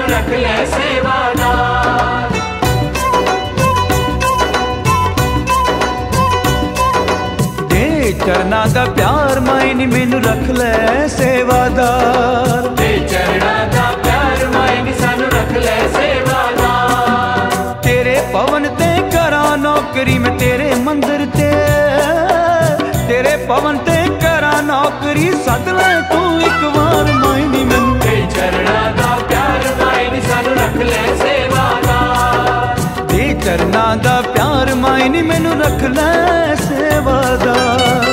रख ले सेवादार। दे चरना दा प्यार माई नी मैनू रख ले सेवादार। दे चरना दा प्यार माई नी सानू रख ले सेवादार। तेरे पवन ते करा नौकरी मैं तेरे मंदिर ते, तेरे पवन ते करा नौकरी सद ले तू एक बार माई नी मैनू। दे चरना दा प्यार माई नी सानू रख ले सेवादार। दे चरना दा प्यार माई नी मैनू रख ले सेवादार।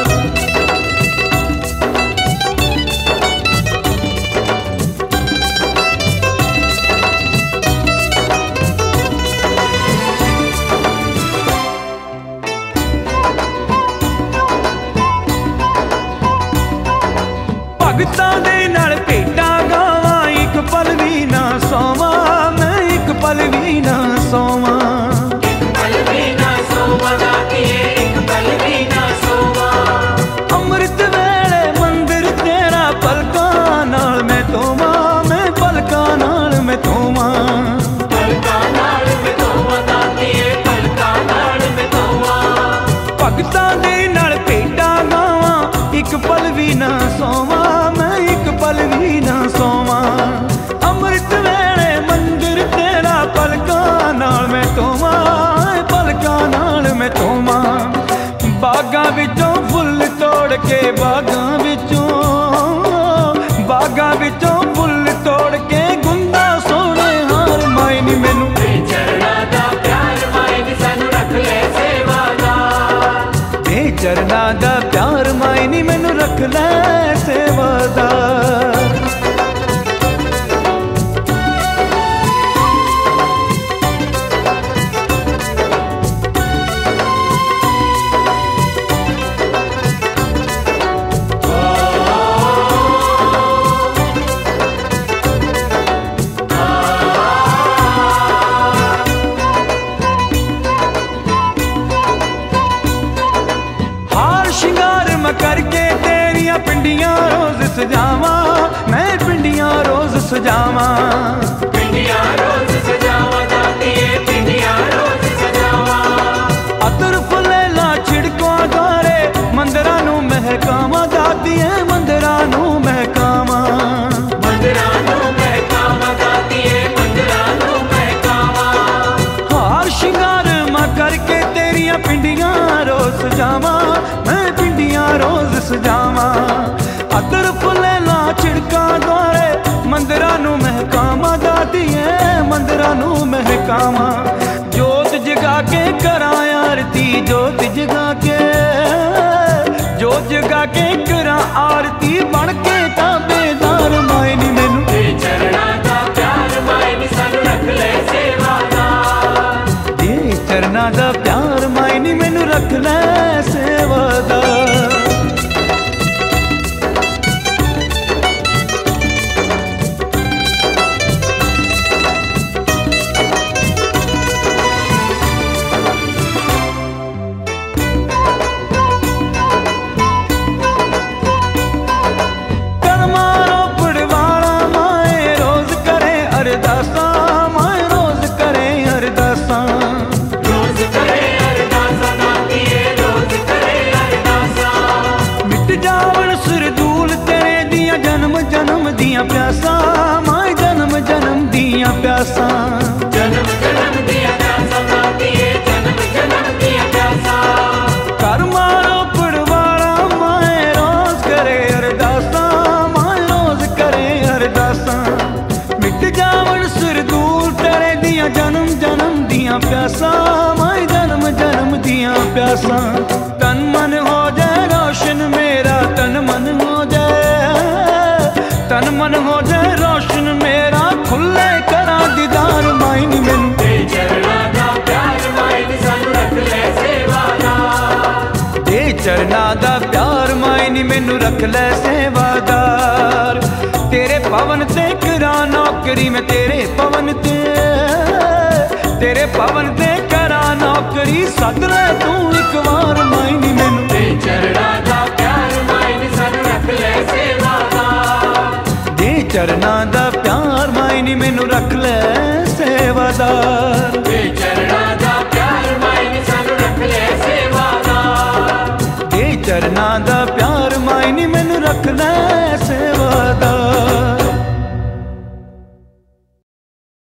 भगतां दे नाल भेटां गावां एक पल भी ना सोवां, मैं एक पल भी ना सोवां। एक पल भी ना सोवां दातिए, एक पल भी ना सोवां। अमृत वेले मंदिर तेरा पलकां नाल मैं धोवां, मैं पलकां नाल मैं धोवां। पलकां नाल मैं धोवां दातिए, पलकां नाल मैं धोवां। भगतां दे नाल भेटां गावां एक पल भी ना सोवां, पल भी ना सोवां। अमृत वेले मंदिर तेरा पलकां नाल मैं धोवां, पलकां नाल मैं धोवां। बागां विचों फुल तोड़ के, बागां विचों फुल तोड़ के गुंदा सोने हार माई नी मैनू। दे चरना दा प्यार माई नी सानू रख ले सेवादार। दे चरना दा प्यार माई नी मैनू रख ले सेवादार। करके तेरिया पिंडियां रोज सजावा, मैं पिंडियां रोज सजावा। पिंडियां रोज सजावा दातिए, पिंडियां रोज सजावा। अतर फुलेला छिड़कों द्वारे मंदिरां नू महकावा दातिए, मंदिरां नू महकावा। मंदिरां नू महकावा दातिए, मंदिरां नू महकावा। हार शिंगार मैं करके तेरिया पिंडियां रोज सजावा, मैं पिंडियां रोज सजावा। अतर फुलेला छिड़कां द्वारे मंदिरां नू महकावा दातिए, मंदिरां नू महकावा। जोत जगा के करां आरती, जोत जगा के, जोत जगा के करां आरती बन के ताबेदार माई नी मैनू। दे चरना दा प्यार माई नी सानू रख ले सेवादार। दे चरना दा प्यार माई नी मैनू रख ले सेवादार। प्यासा माए जन्म जन्म दिया प्यासा, जन्म जन्म दिया प्यासा दातिए, जन्म जन्म दिया प्यासा। कर मारो पड़वाड़ा माए रोज करे अरदासा, माए रोज करे अरदासा। मिट जावन सिर दूर तेरे दिया जन्म जन्म दिया प्यासा, माए जन्म जन्म दिया प्यासा। तन मन हो जाए रोशन मेरा, तन मन हो जाए, तन मन हो जाए रोशन मेरा, खुले करा दीदार माई नी मैनू। दे चरना दा प्यार माई नी सानू रख ले सेवादार। दे चरना दा प्यार माई नी मैनू रख ले सेवादार। तेरे पवन ते करा नौकरी मैं तेरे पवन ते, तेरे पवन ते करा नौकरी सद ले तू एक बार माई नी मैनू। दे चरना दा प्यार माई नी सानू रख ले सेवादार। चरना दा प्यार माई नी मैनू रख ले सेवादार। वे चरणा